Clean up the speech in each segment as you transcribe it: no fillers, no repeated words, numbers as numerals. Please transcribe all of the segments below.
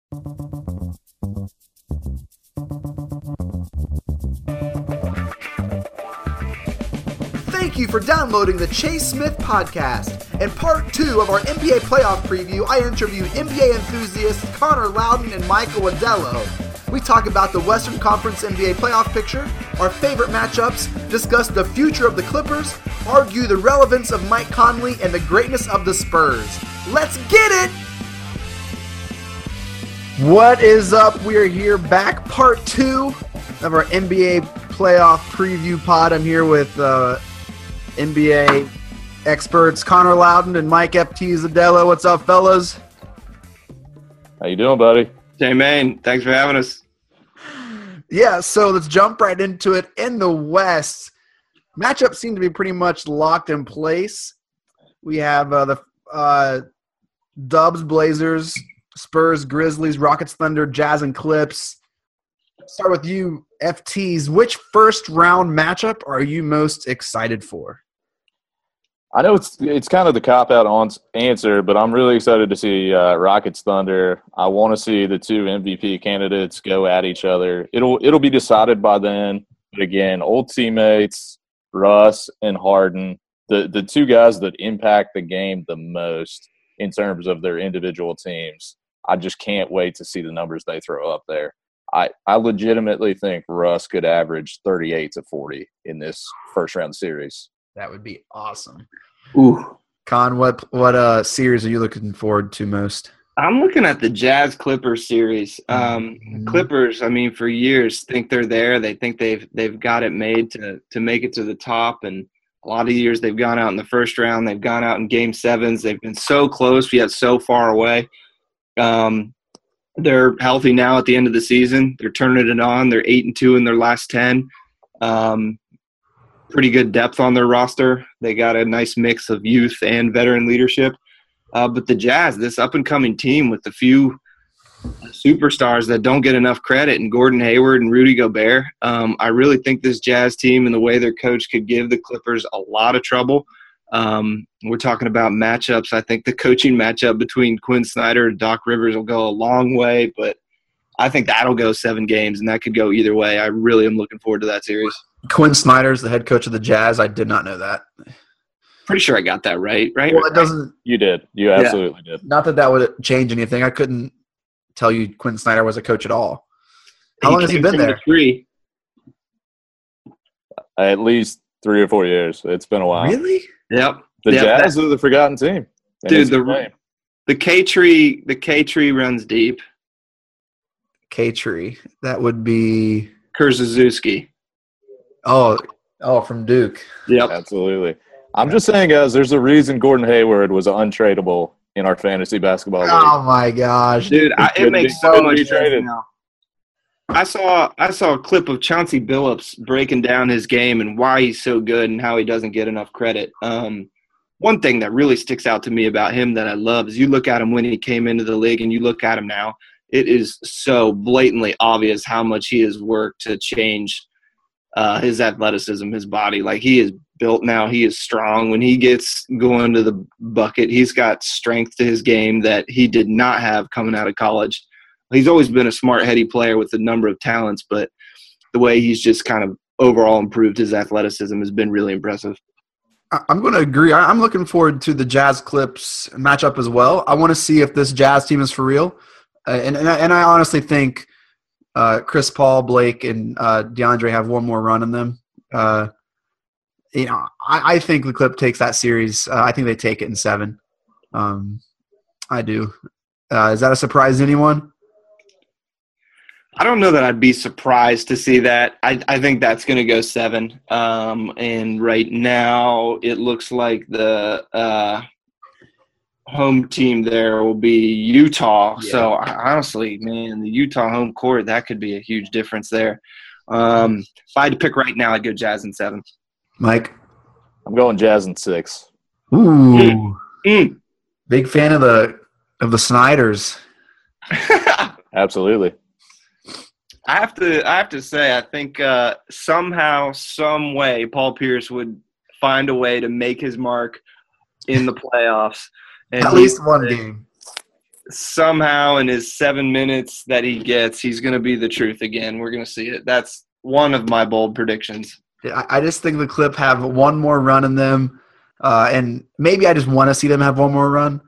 Thank you for downloading the Chase Smith Podcast. In part 2 of our NBA playoff preview, I interviewed NBA enthusiasts Connor Loudon and Michael Wadello. We talk about the Western Conference NBA playoff picture, our favorite matchups, discuss the future of the Clippers, argue the relevance of Mike Conley and the greatness of the Spurs. Let's get it! What is up? We are here back, part 2 of our NBA playoff preview pod. I'm here with NBA experts Connor Loudon and Mike FT Zadello. What's up, fellas? How you doing, buddy? Hey, man. Thanks for having us. Yeah, so let's jump right into it. In the West, matchups seem to be pretty much locked in place. We have the Dubs, Blazers, Spurs, Grizzlies, Rockets, Thunder, Jazz, and Clips. Start with you, FTs. Which first-round matchup are you most excited for? I know it's kind of the cop-out answer, but I'm really excited to see Rockets Thunder. I want to see the two MVP candidates go at each other. It'll be decided by then. But again, old teammates, Russ and Harden, the two guys that impact the game the most in terms of their individual teams. I just can't wait to see the numbers they throw up there. I legitimately think Russ could average 38 to 40 in this first-round series. That would be awesome. Ooh. Con, what series are you looking forward to most? I'm looking at the Jazz Clippers series. Clippers, I mean, for years think they're there. They think they've got it made to make it to the top. And a lot of years they've gone out in the first round. They've gone out in game sevens. They've been so close yet so far away. They're healthy now at the end of the season. They're turning it on. They're 8-2 in their last 10. Pretty good depth on their roster. They got a nice mix of youth and veteran leadership. But the Jazz, this up-and-coming team with a few superstars that don't get enough credit, and Gordon Hayward and Rudy Gobert, I really think this Jazz team and the way their coach could give the Clippers a lot of trouble. We're talking about matchups. I think the coaching matchup between Quinn Snyder and Doc Rivers will go a long way, but I think that'll go 7 games, and that could go either way. I really am looking forward to that series. Quinn Snyder's the head coach of the Jazz. I did not know that. Pretty sure I got that right? Well, it doesn't. You did. You absolutely did. Not that would change anything. I couldn't tell you Quinn Snyder was a coach at all. How long has he been there? 3. At least 3 or 4 years. It's been a while. Really? Yep. The Jazz are the forgotten team. Dude, the K tree runs deep. K tree. That would be Kurzewski. Oh, from Duke. Yep. Absolutely. I'm just saying, guys, there's a reason Gordon Hayward was untradeable in our fantasy basketball league. Oh my gosh, dude! It makes so much sense now. I saw a clip of Chauncey Billups breaking down his game and why he's so good and how he doesn't get enough credit. One thing that really sticks out to me about him that I love is you look at him when he came into the league and you look at him now. It is so blatantly obvious how much he has worked to change his athleticism, his body. Like, he is built now. He is strong. When he gets going to the bucket, he's got strength to his game that he did not have coming out of college. He's always been a smart, heady player with a number of talents, but the way he's just kind of overall improved his athleticism has been really impressive. I'm going to agree. I'm looking forward to the Jazz Clips matchup as well. I want to see if this Jazz team is for real. And I honestly think Chris Paul, Blake, and DeAndre have one more run in them. I think the Clip takes that series. I think they take it in 7. I do. Is that a surprise to anyone? I don't know that I'd be surprised to see that. I think that's going to go 7. And right now it looks like the home team there will be Utah. Yeah. So honestly, man, the Utah home court, that could be a huge difference there. If I had to pick right now, I'd go Jazz in 7. Mike? I'm going Jazz in 6. Ooh. Big fan of the Snyders. Absolutely. I have to say, I think somehow, some way, Paul Pierce would find a way to make his mark in the playoffs. And at least one game. somehow in his 7 minutes that he gets, he's going to be the truth again. We're going to see it. That's one of my bold predictions. I just think the Clip have one more run in them, and maybe I just want to see them have one more run.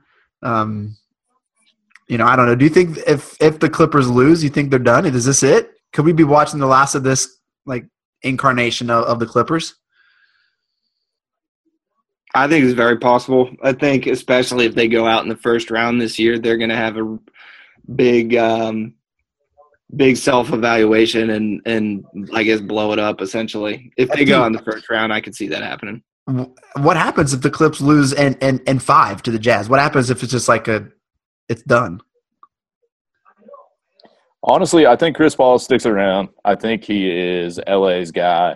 I don't know. Do you think if the Clippers lose, you think they're done? Is this it? Could we be watching the last of this incarnation of the Clippers? I think it's very possible. I think especially if they go out in the first round this year, they're going to have a big self-evaluation and I guess blow it up essentially. If they go out in the first round, I could see that happening. What happens if the Clips lose and 5 to the Jazz? What happens if it's just it's done? Honestly, I think Chris Paul sticks around. I think he is LA's guy.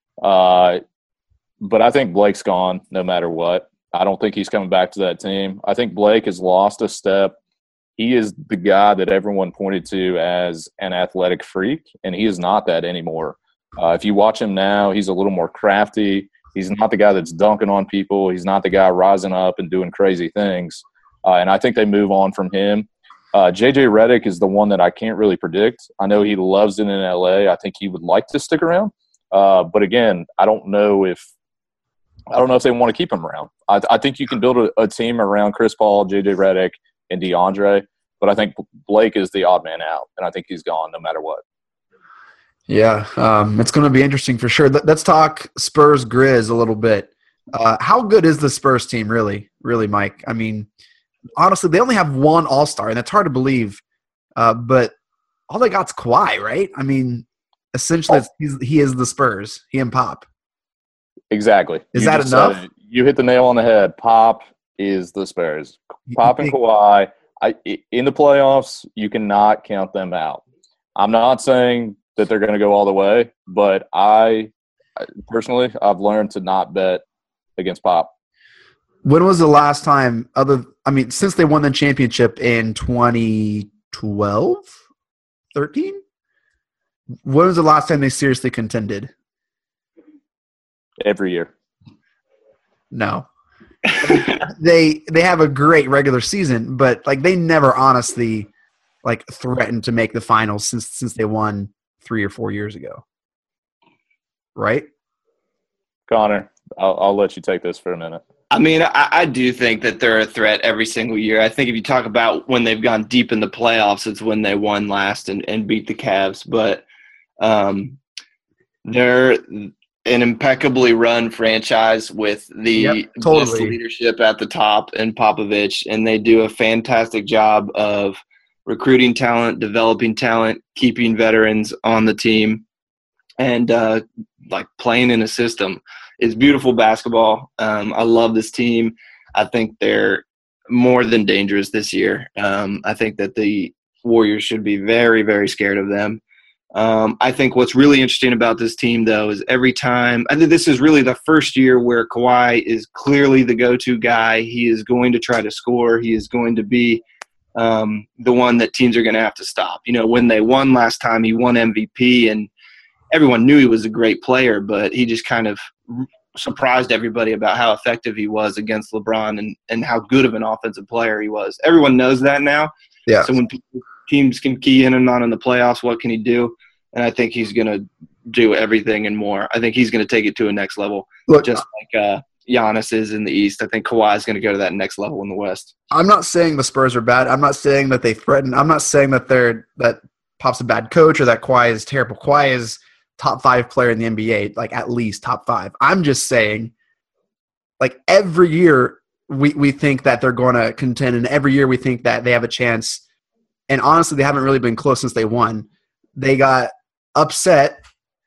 But I think Blake's gone no matter what. I don't think he's coming back to that team. I think Blake has lost a step. He is the guy that everyone pointed to as an athletic freak, and he is not that anymore. If you watch him now, he's a little more crafty. He's not the guy that's dunking on people. He's not the guy rising up and doing crazy things. And I think they move on from him. JJ Redick is the one that I can't really predict. I know he loves it in LA. I think he would like to stick around. But again, I don't know if they want to keep him around. I think you can build a team around Chris Paul, JJ Redick, and DeAndre. But I think Blake is the odd man out, and I think he's gone no matter what. Yeah, it's going to be interesting for sure. Let's talk Spurs Grizz a little bit. How good is the Spurs team really, Mike? I mean, honestly, they only have one All-Star, and that's hard to believe. But all they got's Kawhi, right? I mean, essentially, he is the Spurs. He and Pop. Exactly. Is that enough? You hit the nail on the head. Pop is the Spurs. Pop and Kawhi. In the playoffs, you cannot count them out. I'm not saying that they're going to go all the way, but I personally, I've learned to not bet against Pop. When was the last time since they won the championship in 2012, 13? When was the last time they seriously contended? Every year. No. They have a great regular season, but they never honestly threatened to make the finals since they won 3 or 4 years ago. Right? Connor, I'll let you take this for a minute. I mean, I do think that they're a threat every single year. I think if you talk about when they've gone deep in the playoffs, it's when they won last and beat the Cavs. But they're an impeccably run franchise with the best leadership at the top and Popovich, and they do a fantastic job of recruiting talent, developing talent, keeping veterans on the team, and playing in a system. It's beautiful basketball. I love this team. I think they're more than dangerous this year. I think that the Warriors should be very, very scared of them. I think what's really interesting about this team, though, is every time – I think this is really the first year where Kawhi is clearly the go-to guy. He is going to try to score. He is going to be the one that teams are going to have to stop. When they won last time, he won MVP, and everyone knew he was a great player, but he just kind of surprised everybody about how effective he was against LeBron and how good of an offensive player he was. Everyone knows that now. Yeah. So when teams can key in and on in the playoffs, what can he do? And I think he's going to do everything and more. I think he's going to take it to a next level, just like Giannis is in the East. I think Kawhi is going to go to that next level in the West. I'm not saying the Spurs are bad. I'm not saying that they threaten. I'm not saying that that Pop's a bad coach or that Kawhi is terrible. Kawhi is top 5 player in the NBA, at least top 5. I'm just saying, every year we think that they're going to contend, and every year we think that they have a chance. And honestly, they haven't really been close since they won. They got upset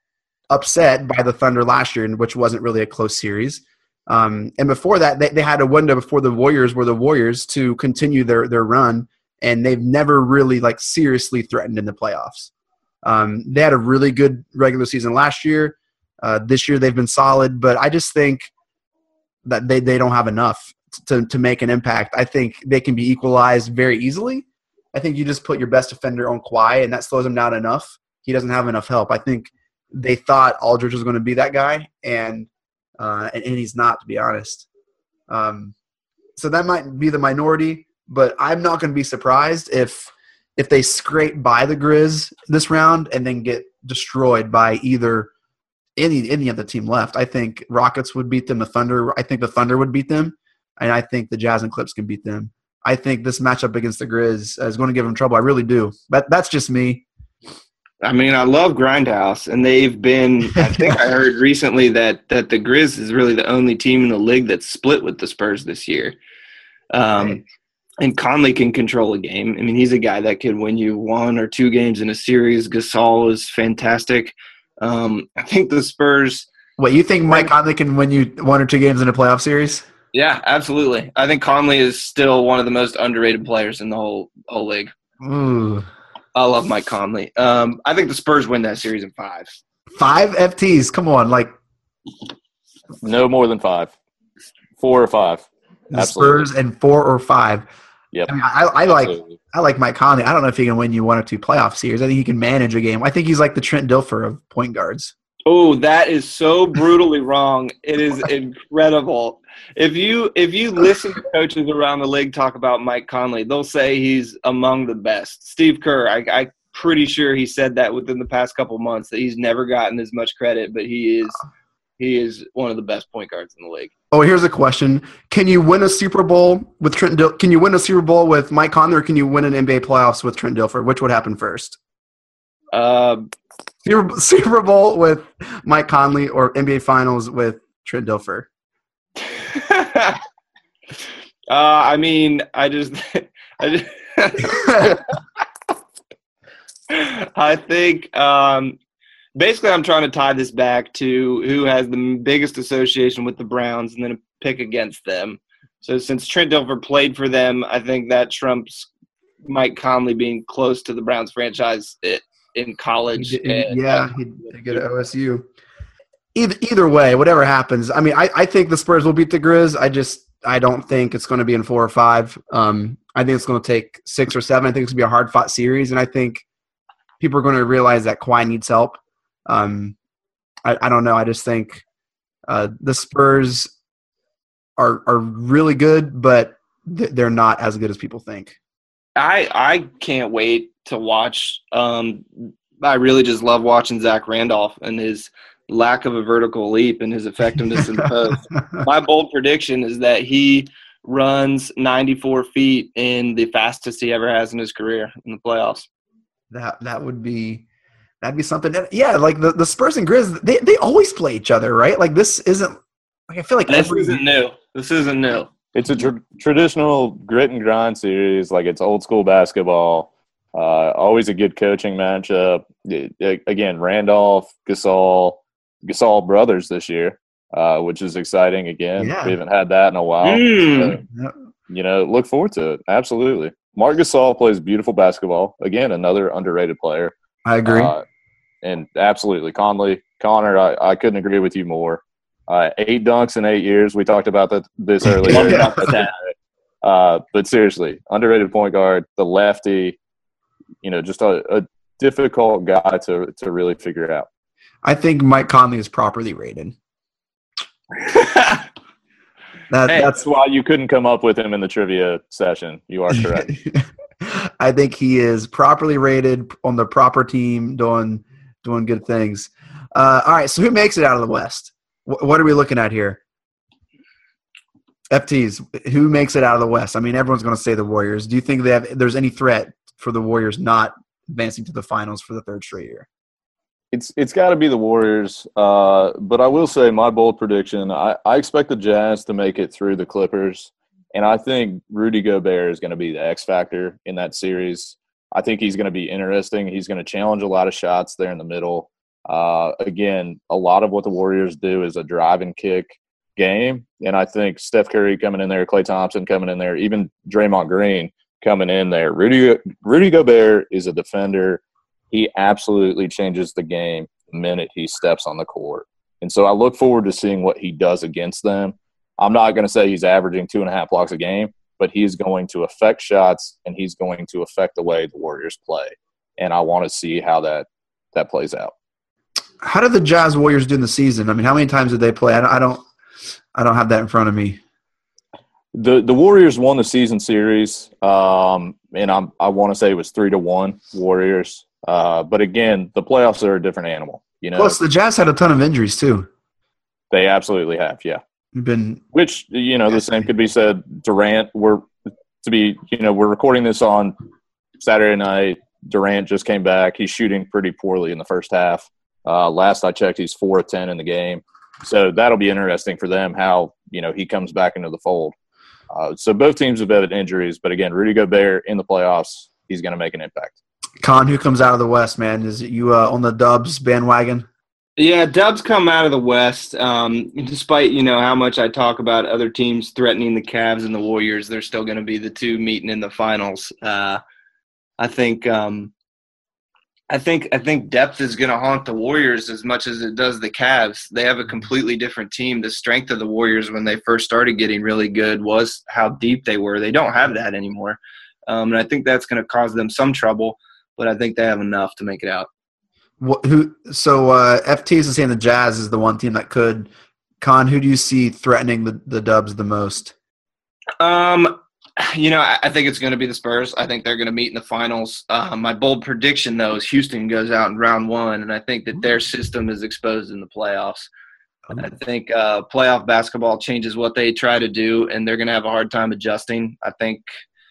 by the Thunder last year, which wasn't really a close series. And before that, they had a window before the Warriors were the Warriors to continue their run, and they've never really seriously threatened in the playoffs. They had a really good regular season last year. This year they've been solid, but I just think that they don't have enough to make an impact. I think they can be equalized very easily. I think you just put your best defender on Kawhi, and that slows him down enough. He doesn't have enough help. I think they thought Aldridge was going to be that guy, and he's not, to be honest. So that might be the minority. but I'm not going to be surprised if they scrape by the Grizz this round and then get destroyed by either any other team left. I think Rockets would beat them. I think the Thunder would beat them, and I think the Jazz and Clips can beat them. I think this matchup against the Grizz is going to give them trouble. I really do. But that's just me. I mean, I love Grindhouse, and they've been – I think I heard recently that the Grizz is really the only team in the league that's split with the Spurs this year. And Conley can control a game. I mean, he's a guy that can win you 1 or 2 games in a series. Gasol is fantastic. I think the Spurs – What, you think Mike Conley can win you 1 or 2 games in a playoff series? Yeah, absolutely. I think Conley is still one of the most underrated players in the whole league. Ooh. I love Mike Conley. I think the Spurs win that series in 5. 5 FTs? Come on, no more than 5. 4 or 5. The Spurs and 4 or 5. Yep. I mean, I like Mike Conley. I don't know if he can win you 1 or 2 playoff series. I think he can manage a game. I think he's like the Trent Dilfer of point guards. Oh, that is so brutally wrong. It is incredible. If you listen to coaches around the league talk about Mike Conley, they'll say he's among the best. Steve Kerr, I'm pretty sure he said that within the past couple months, that he's never gotten as much credit, but he is one of the best point guards in the league. Oh, here's a question: can you win a Super Bowl with Trent? Can you win a Super Bowl with Mike Conley, or can you win an NBA playoffs with Trent Dilfer? Which would happen first? Super Bowl with Mike Conley or NBA Finals with Trent Dilfer? I mean, I think basically I'm trying to tie this back to who has the biggest association with the Browns and then a pick against them. So since Trent Dilfer played for them, I think that trumps Mike Conley being close to the Browns franchise in college. He'd get to OSU. Either way, whatever happens, I mean, I think the Spurs will beat the Grizz. I don't think it's going to be in 4 or 5. I think it's going to take 6 or 7. I think it's going to be a hard-fought series, and I think people are going to realize that Kawhi needs help. I don't know. I just think the Spurs are really good, but they're not as good as people think. I can't wait to watch. I really just love watching Zach Randolph and his lack of a vertical leap and his effectiveness in the post. My bold prediction is that he runs 94 feet in the fastest he ever has in his career in the playoffs. That'd be something. Yeah, like the Spurs and Grizz, they always play each other, right? Like this isn't. Like I feel like this isn't new. This isn't new. It's a traditional grit and grind series. Like it's old school basketball. Always a good coaching matchup. Again, Randolph, Gasol brothers this year, which is exciting. Again, We haven't had that in a while. So, look forward to it. Absolutely. Marc Gasol plays beautiful basketball. Again, another underrated player. I agree. And absolutely, Connor, I couldn't agree with you more. 8 dunks in 8 years. We talked about this earlier. But seriously, underrated point guard, the lefty, just a difficult guy to really figure out. I think Mike Conley is properly rated. That's why you couldn't come up with him in the trivia session. You are correct. I think he is properly rated on the proper team, doing good things. All right, so who makes it out of the West? What are we looking at here? FTs, who makes it out of the West? I mean, everyone's going to say the Warriors. Do you think there's any threat for the Warriors not advancing to the finals for the 3rd straight year? It's got to be the Warriors, but I will say my bold prediction, I expect the Jazz to make it through the Clippers, and I think Rudy Gobert is going to be the X factor in that series. I think he's going to be interesting. He's going to challenge a lot of shots there in the middle. Again, a lot of what the Warriors do is a drive and kick game, and I think Steph Curry coming in there, Klay Thompson coming in there, even Draymond Green coming in there. Rudy Gobert is a defender. He absolutely changes the game the minute he steps on the court. And so I look forward to seeing what he does against them. I'm not going to say he's averaging 2.5 blocks a game, but he's going to affect shots and he's going to affect the way the Warriors play. And I want to see how that plays out. How did the Jazz Warriors do in the season? I mean, how many times did they play? I don't have that in front of me. The Warriors won the season series, and I want to say it was 3-1 Warriors. But again, the playoffs are a different animal. Plus, the Jazz had a ton of injuries too. They absolutely have, yeah. Which the same could be said. Durant, we're recording this on Saturday night. Durant just came back. He's shooting pretty poorly in the first half. Last I checked, he's 4 of 10 in the game. So that'll be interesting for them how he comes back into the fold. So both teams have had injuries, but again, Rudy Gobert in the playoffs, he's going to make an impact. Con, who comes out of the West, man? Is it you on the Dubs bandwagon? Yeah, Dubs come out of the West. Despite how much I talk about other teams threatening the Cavs and the Warriors, they're still going to be the two meeting in the finals. I think depth is going to haunt the Warriors as much as it does the Cavs. They have a completely different team. The strength of the Warriors when they first started getting really good was how deep they were. They don't have that anymore, and I think that's going to cause them some trouble. But I think they have enough to make it out. FT is saying the Jazz is the one team that could. Con, who do you see threatening the Dubs the most? I think it's going to be the Spurs. I think they're going to meet in the finals. My bold prediction, though, is Houston goes out in round one, and I think that their system is exposed in the playoffs. I think playoff basketball changes what they try to do, and they're going to have a hard time adjusting. I think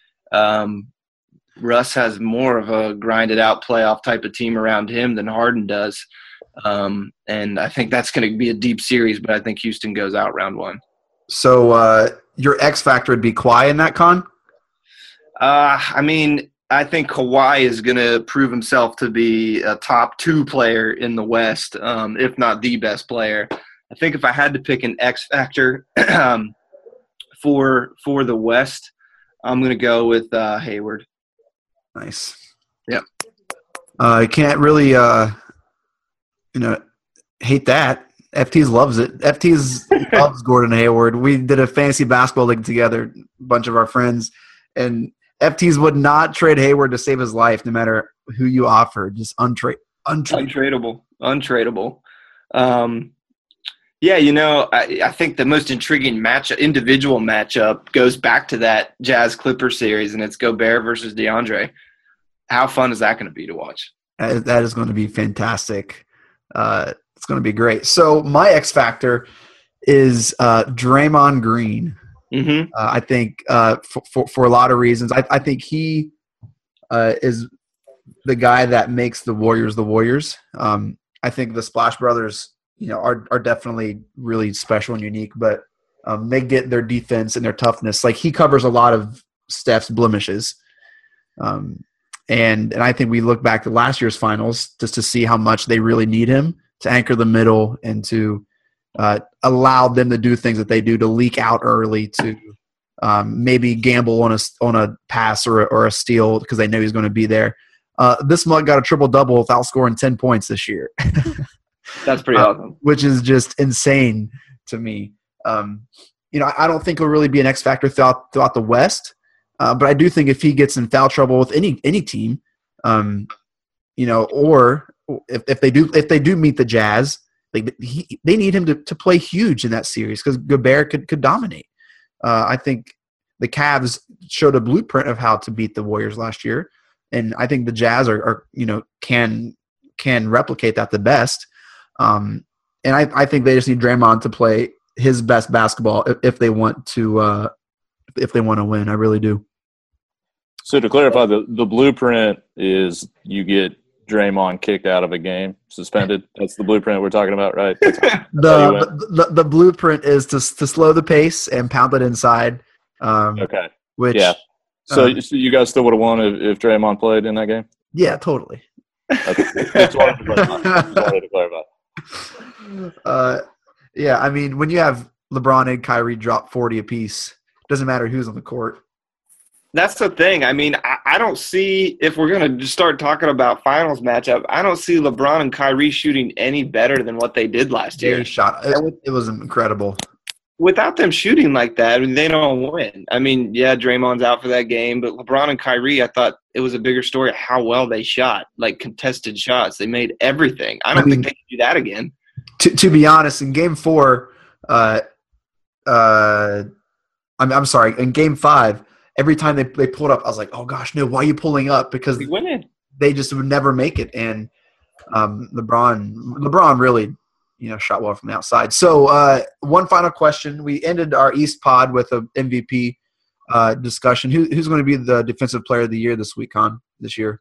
Russ has more of a grinded-out playoff type of team around him than Harden does. And I think that's going to be a deep series, but I think Houston goes out round one. So your X factor would be Kawhi in that, Con? I think Kawhi is going to prove himself to be a top 2 player in the West, if not the best player. I think if I had to pick an X factor for the West, I'm going to go with Hayward. Nice. Yep. I can't really, hate that. FT's loves it. FT's loves Gordon Hayward. We did a fantasy basketball league together, a bunch of our friends, and FT's would not trade Hayward to save his life, no matter who you offered. Just untradeable. Untradeable. I think the most intriguing individual matchup goes back to that Jazz Clippers series, and it's Gobert versus DeAndre. How fun is that going to be to watch? That is going to be fantastic. It's going to be great. So my X factor is Draymond Green. Mm-hmm. I think for a lot of reasons. I think he is the guy that makes the Warriors the Warriors. I think the Splash Brothers, are definitely really special and unique, but they get their defense and their toughness. Like, he covers a lot of Steph's blemishes. And I think we look back to last year's finals just to see how much they really need him to anchor the middle and to allow them to do things that they do, to leak out early, to maybe gamble on a pass or a steal because they know he's going to be there. This mug got a triple-double without scoring 10 points this year. That's pretty awesome. Which is just insane to me. I don't think he'll really be an X factor throughout the West. But I do think if he gets in foul trouble with any team, or if they do meet the Jazz, they need him to play huge in that series because Gobert could dominate. I think the Cavs showed a blueprint of how to beat the Warriors last year, and I think the Jazz can replicate that the best. And I think they just need Draymond to play his best basketball if they want to win. I really do. So to clarify, the blueprint is you get Draymond kicked out of a game, suspended. That's the blueprint we're talking about, right? The blueprint is to slow the pace and pound it inside. Okay. Which, yeah. So you guys still would have won if Draymond played in that game? Yeah, totally. Okay. Just wanted to clarify. Yeah, I mean, when you have LeBron and Kyrie drop 40 apiece, doesn't matter who's on the court. That's the thing. I mean, I don't see, if we're going to just start talking about finals matchup, I don't see LeBron and Kyrie shooting any better than what they did last year. It was incredible. Without them shooting like that, they don't win. I mean, yeah, Draymond's out for that game, but LeBron and Kyrie, I thought it was a bigger story of how well they shot, like contested shots. They made everything. I don't think they can do that again. To be honest, in Game 4, I'm sorry. In Game 5, every time they pulled up, I was like, oh gosh, no! Why are you pulling up? Because they just would never make it, and LeBron really, shot well from the outside. So one final question: we ended our East pod with a MVP discussion. Who's going to be the Defensive Player of the Year this year?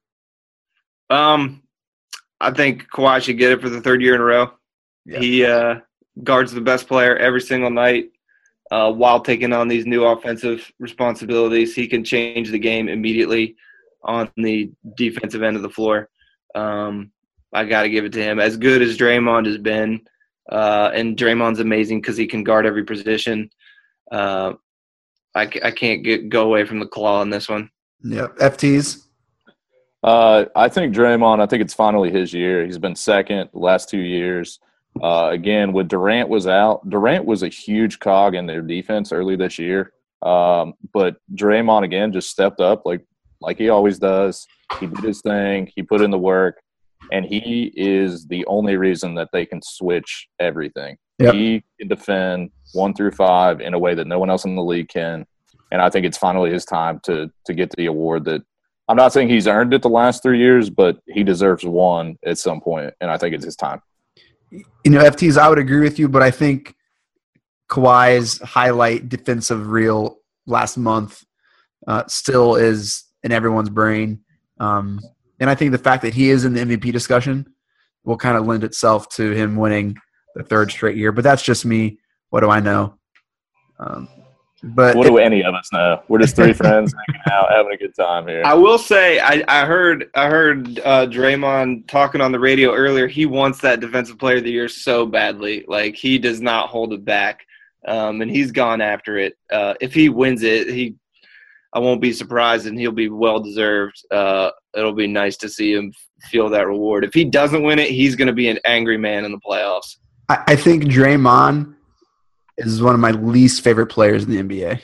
I think Kawhi should get it for the third year in a row. Yeah. He guards the best player every single night while taking on these new offensive responsibilities. He can change the game immediately on the defensive end of the floor. I got to give it to him. As good as Draymond has been, and Draymond's amazing because he can guard every position. I can't go away from the claw on this one. Yeah, FTs. I think Draymond, I think it's finally his year. He's been second the last 2 years. Again, when Durant was out, Durant was a huge cog in their defense early this year. But Draymond, again, just stepped up like he always does. He did his thing. He put in the work. And he is the only reason that they can switch everything. Yep. He can defend 1 through 5 in a way that no one else in the league can. And I think it's finally his time to get the award that – I'm not saying he's earned it the last 3 years, but he deserves one at some point, and I think it's his time. FTs, I would agree with you, but I think Kawhi's highlight defensive reel last month still is in everyone's brain. And I think the fact that he is in the MVP discussion will kind of lend itself to him winning the third straight year. But that's just me. What do I know? But what do any of us know? We're just three friends hanging out, having a good time here. I will say, I heard Draymond talking on the radio earlier. He wants that Defensive Player of the Year so badly. Like, he does not hold it back, and he's gone after it. If he wins it, I won't be surprised, and he'll be well deserved. It'll be nice to see him feel that reward. If he doesn't win it, he's going to be an angry man in the playoffs. I think Draymond is one of my least favorite players in the NBA.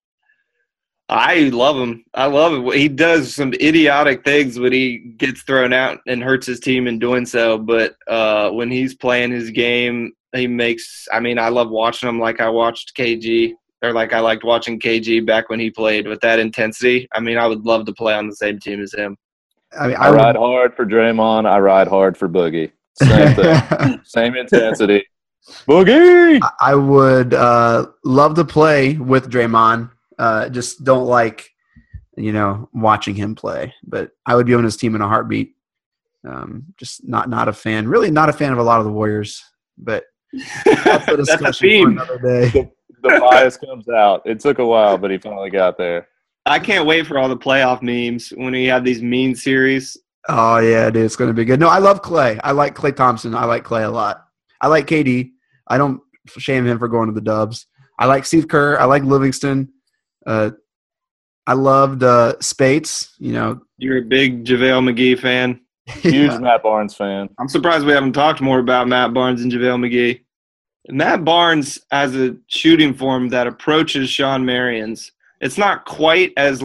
I love him. I love it. He does some idiotic things when he gets thrown out and hurts his team in doing so. But when he's playing his game, he makes – I mean, I love watching him like I watched KG or like I liked watching KG back when he played with that intensity. I mean, I would love to play on the same team as him. I ride hard for Draymond. I ride hard for Boogie. Same thing. Same intensity. Boogie! I would love to play with Draymond. Just don't like, watching him play. But I would be on his team in a heartbeat. Just not a fan. Really not a fan of a lot of the Warriors. But that's a discussion for another day. The bias comes out. It took a while, but he finally got there. I can't wait for all the playoff memes when we have these mean series. Oh, yeah, dude. It's going to be good. No, I love Klay. I like Klay Thompson. I like Klay a lot. I like KD. I don't shame him for going to the Dubs. I like Steve Kerr. I like Livingston. I loved Spates. You're a big JaVale McGee fan. Huge Matt Barnes fan. I'm surprised we haven't talked more about Matt Barnes and JaVale McGee. Matt Barnes has a shooting form that approaches Sean Marion's. It's not quite as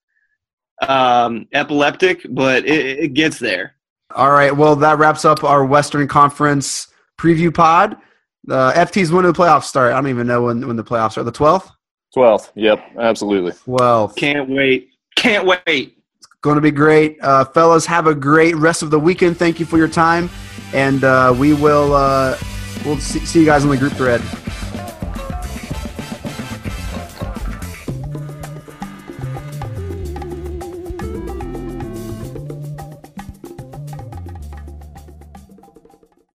epileptic, but it gets there. All right. Well, that wraps up our Western Conference preview pod. FT's when do the playoffs start? I don't even know when the playoffs are. The 12th? 12th. Yep, absolutely. 12th. Can't wait. It's going to be great. Fellas, have a great rest of the weekend. Thank you for your time. And we'll see you guys on the group thread.